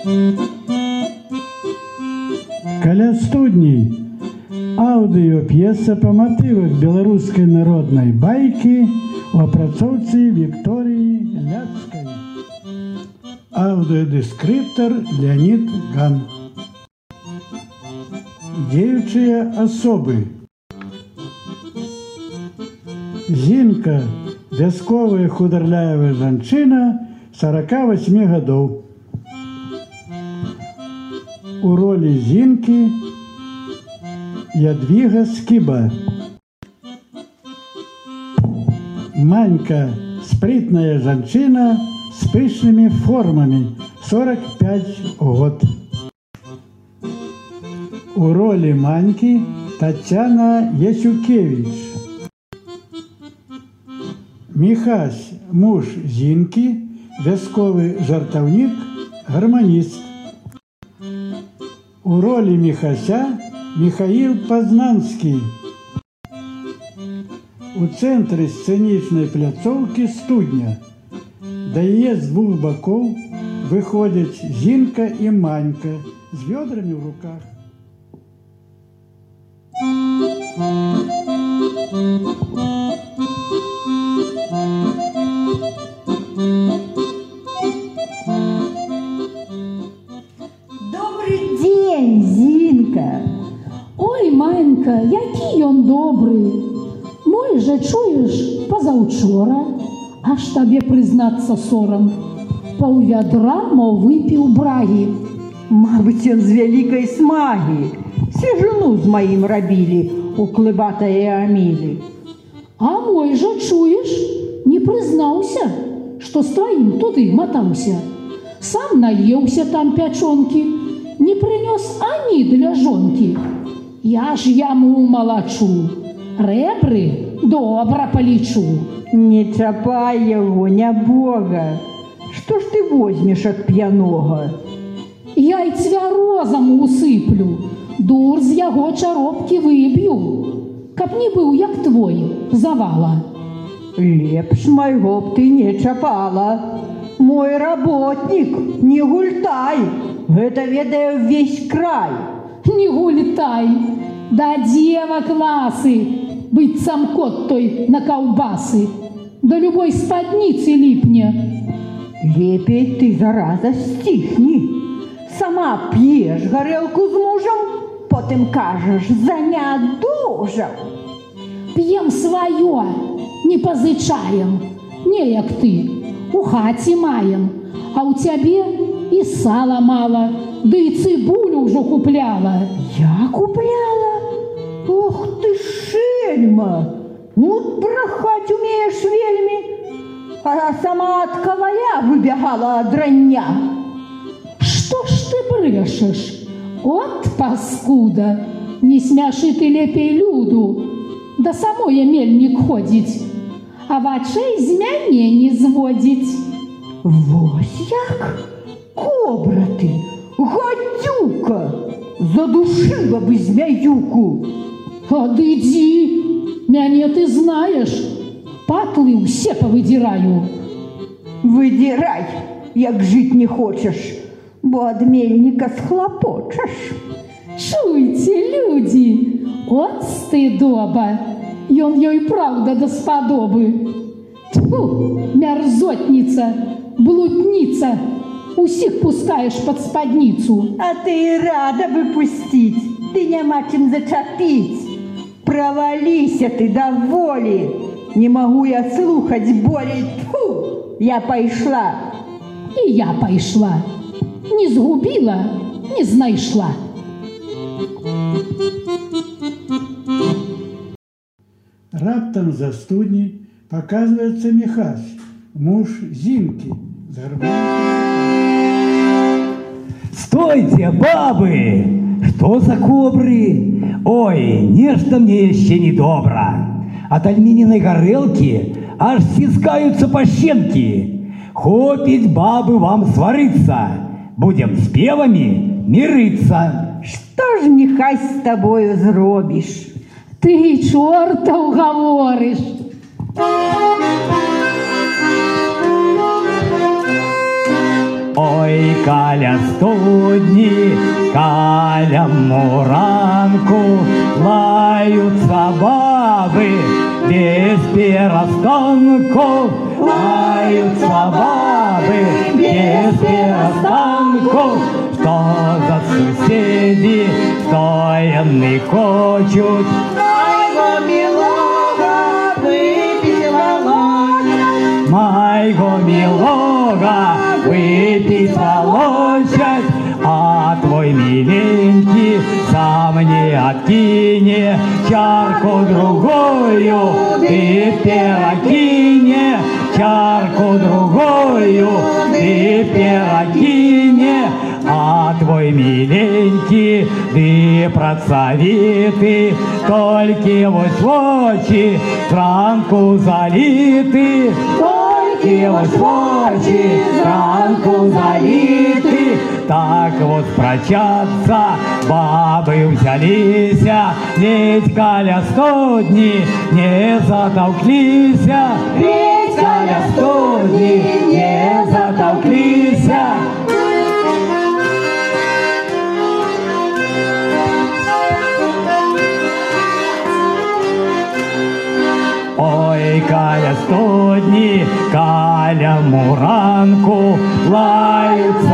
Каля студні аўдыёп'еса па матывах беларускай народнай байкі у апрацоўцы Вікторыі Ляцкай. Аўдыёдэскрыптар Леонід Ган. Дзеючыя асобы. Зінка – вясковая хударлявая жанчына 48 гадоў. У ролі Зінкі Ядвіга Скіба. Манька – спрытная жанчына з пышнымі формамі, 45 год. У ролі Манькі Тацяна Ясюкевіч. Міхась – муж Зінкі, вясковы жартаўнік, гарманіст. У ролі Міхася Міхаіл Пазнанскі. У цэнтры сцэнічнай пляцоўкі студня. Да яе з двух бакоў выходзяць Зінка і Манька з вёдрамі ў руках. Добрый день, Зинка. Ой, Манька, які ён добры. Мой жа, чуеш, пазаўчора, аж табе прызнацца сорам, паўвядра, мо выпіў брагі. Мабыць, ён з вялікай смагі. Свежину з маім рабілі у клыбатае Амілі. А мой жа, чуеш, не прызнаўся, што з тваім туды матаўся. Сам наеўся там пячонкі, не прынёс ані для жонкі. Я ж яму малачу, рэбры добра палічу. Не чапай яго, нябога. Што ж ты возьмеш ад п'янога? Я й цвярозам усыплю, дур з яго чаропкі выб'ю, каб не быў, як твой, завала. Лепш майго б ты не чапала. Мой работнік, не гультай, гэта ведае ўвесь край. Не гультай, да дзевак ласы, быццам кот той на каўбасы, да любой спадніцы ліпне. Лепей ты, зараза, сціхні. Сама п'еш гарэлку з мужам, потым кажаш, занядужаў. П'ем сваё, не пазычаем, не як ты, у хаце маем, а ў цябе і сала мала, ды і цыбулю ўжо купляла. Я купляла? Ох ты шельма! Ну, брахаць умееш вельмі, а сама ад каваля выбягала ад рання. Што ж ты брэшаш? От паскуда! Не смяшы ты лепей люду, да самое мельнік ходзіць, а вачэй з мяне не зводзіць. Вось як? Кобра ты, гадюка! Задушыла бы змяюку! Адыдзі, мяне ты знаеш, патлы ўсе павыдзіраю. Выдзірай, як жыць не хочаш, бо ад мельніка схлапочаш. Чуйце, людзі, от стыдоба, ён ёй праўда даспадобы. Тьфу, мярзотніца, блудніца, усіх пускаеш пад спадніцу. А ты і рада бы пусціць, ты няма чым зачапіць. Праваліся ты да волі, не магу я слухаць болей. Тьфу, я пайшла. І я пайшла, не згубіла, не знайшла. Раптам за студні показваецца Міхась, муж Зінкі, з гармонікай. Стойте, бабы! Что за кобры? Ой, нечто мне еще недобро. От Альмининой горелки аж стискаются пощенки. Хопить, бабы, вам свариться. Будем с певами мириться. Что ж, Михай, с тобою зробишь? Ты чорта уговориш. Ой, Ой, каля студні, каля муранку, лаються баби без перестанку, лаються баби без перестанку. Что за сусіди, стоя не хочуть Моего милого выпить волочат. моего милого выпить волочат, а твой миленький сам не откине чарку другую, ты перекине чарку другую, ты перекине, а твой миленький, ты працавіты, толькі вось вочі зранку заліты, толькі вось вочі зранку заліты. Так вот прочаться бабы взялися, ледь каля студні не затолклися, ледь каля студні не затолклися. Ой, каля студні, каля муранку, лаються